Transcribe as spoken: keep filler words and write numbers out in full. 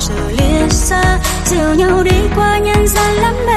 giờ lìa xa, dìu nhau đi qua nhân gian lắm